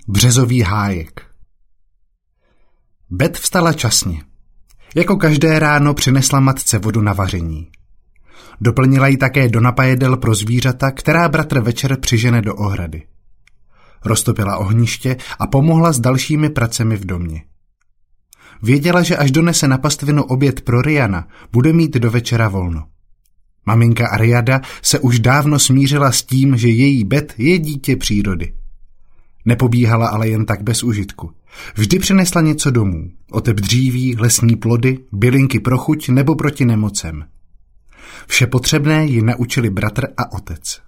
Březový hájek. Bet vstala časně. Jako každé ráno přinesla matce vodu na vaření. Doplnila jí také do napajedel pro zvířata, která bratr večer přižene do ohrady. Roztopila ohniště a pomohla s dalšími pracemi v domě. Věděla, že až donese na pastvinu oběd pro Riana, bude mít do večera volno. Maminka Ariada se už dávno smířila s tím, že její Bet je dítě přírody. Nepobíhala ale jen tak bez užitku. Vždy přinesla něco domů. Otep dříví, lesní plody, bylinky pro chuť nebo proti nemocem. Vše potřebné ji naučili bratr a otec.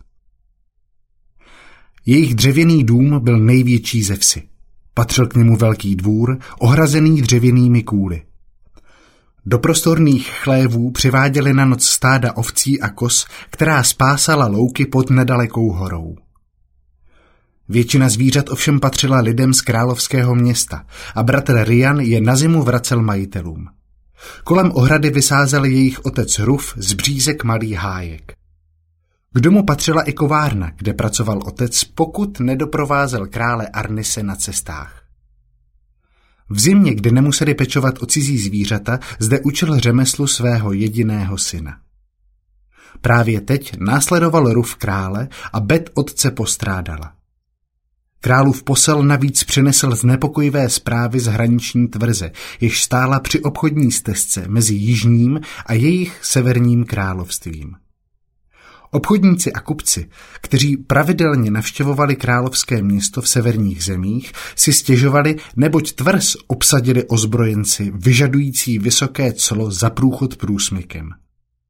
Jejich dřevěný dům byl největší ze vsi. Patřil k němu velký dvůr, ohrazený dřevěnými kůly. Do prostorných chlévů přiváděli na noc stáda ovcí a koz, která spásala louky pod nedalekou horou. Většina zvířat ovšem patřila lidem z královského města a bratr Rian je na zimu vracel majitelům. Kolem ohrady vysázel jejich otec Ruf z břízek malý hájek. K domu patřila i kovárna, kde pracoval otec, pokud nedoprovázel krále Arnise na cestách. V zimě, kdy nemuseli pečovat o cizí zvířata, zde učil řemeslu svého jediného syna. Právě teď následoval Ruf krále a Bet otce postrádala. Králův posel navíc přinesl znepokojivé zprávy z hraniční tvrze, jež stála při obchodní stezce mezi jižním a jejich severním královstvím. Obchodníci a kupci, kteří pravidelně navštěvovali královské město v severních zemích, si stěžovali, neboť tvrz obsadili ozbrojenci vyžadující vysoké clo za průchod průsmykem.